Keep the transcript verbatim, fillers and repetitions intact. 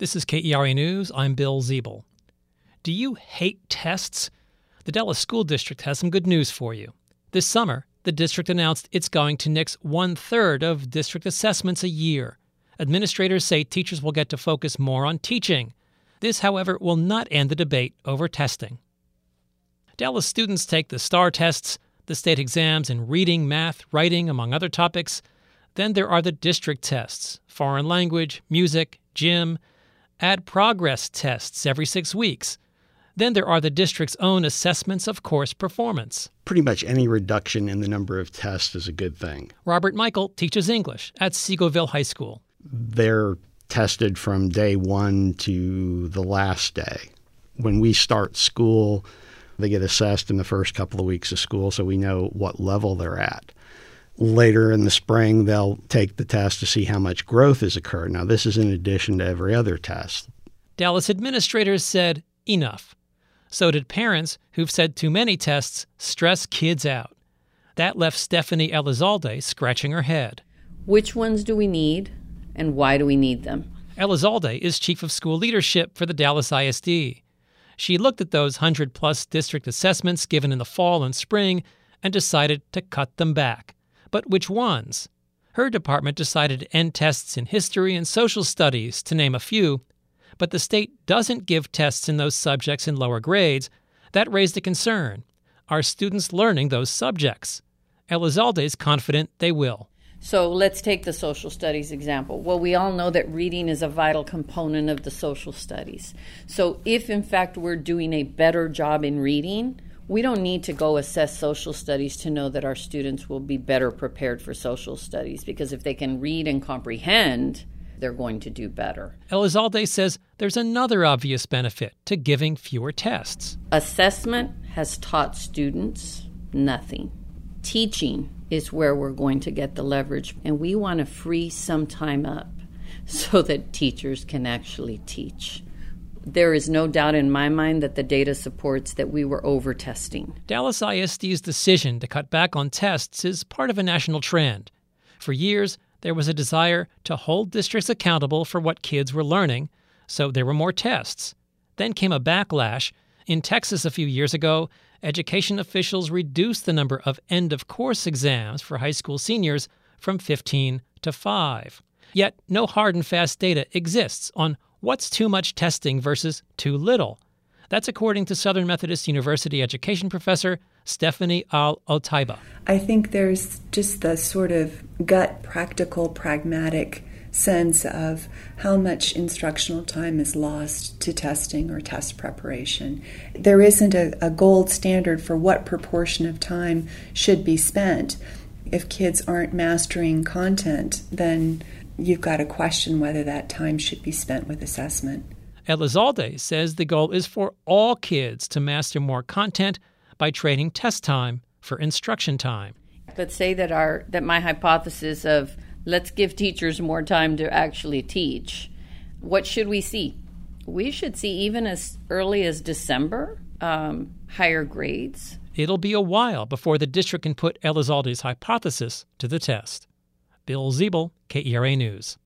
This is K E R A News. I'm Bill Ziebel. Do you hate tests? The Dallas School District has some good news for you. This summer, the district announced it's going to nix one-third of district assessments a year. Administrators say teachers will get to focus more on teaching. This, however, will not end the debate over testing. Dallas students take the STAR tests, the state exams in reading, math, writing, among other topics. Then there are the district tests, foreign language, music, gym, add progress tests every six weeks. Then there are the district's own assessments of course performance. Pretty much any reduction in the number of tests is a good thing. Robert Michael teaches English at Seagoville High School. They're tested from day one to the last day. When we start school, they get assessed in the first couple of weeks of school so we know what level they're at. Later in the spring, they'll take the test to see how much growth has occurred. Now, this is in addition to every other test. Dallas administrators said enough. So did parents who've said too many tests stress kids out. That left Stephanie Elizalde scratching her head. Which ones do we need, and why do we need them? Elizalde is chief of school leadership for the Dallas I S D. She looked at those one hundred plus district assessments given in the fall and spring and decided to cut them back. But which ones? Her department decided to end tests in history and social studies, to name a few. But the state doesn't give tests in those subjects in lower grades. That raised a concern. Are students learning those subjects? Elizalde is confident they will. So let's take the social studies example. Well, we all know that reading is a vital component of the social studies. So if, in fact, we're doing a better job in reading, we don't need to go assess social studies to know that our students will be better prepared for social studies, because if they can read and comprehend, they're going to do better. Elizalde says there's another obvious benefit to giving fewer tests. Assessment has taught students nothing. Teaching is where we're going to get the leverage, and we want to free some time up so that teachers can actually teach. There is no doubt in my mind that the data supports that we were over-testing. Dallas I S D's decision to cut back on tests is part of a national trend. For years, there was a desire to hold districts accountable for what kids were learning, so there were more tests. Then came a backlash. In Texas a few years ago, education officials reduced the number of end-of-course exams for high school seniors from fifteen to five. Yet no hard and fast data exists on what's too much testing versus too little. That's according to Southern Methodist University education professor Stephanie Al-Otaiba. I think there's just the sort of gut, practical, pragmatic sense of how much instructional time is lost to testing or test preparation. There isn't a, a gold standard for what proportion of time should be spent. If kids aren't mastering content, then you've got to question whether that time should be spent with assessment. Elizalde says the goal is for all kids to master more content by trading test time for instruction time. Let's say that our that my hypothesis of let's give teachers more time to actually teach. What should we see? We should see, even as early as December, um, higher grades. It'll be a while before the district can put Elizalde's hypothesis to the test. Bill Ziebel, K E R A News.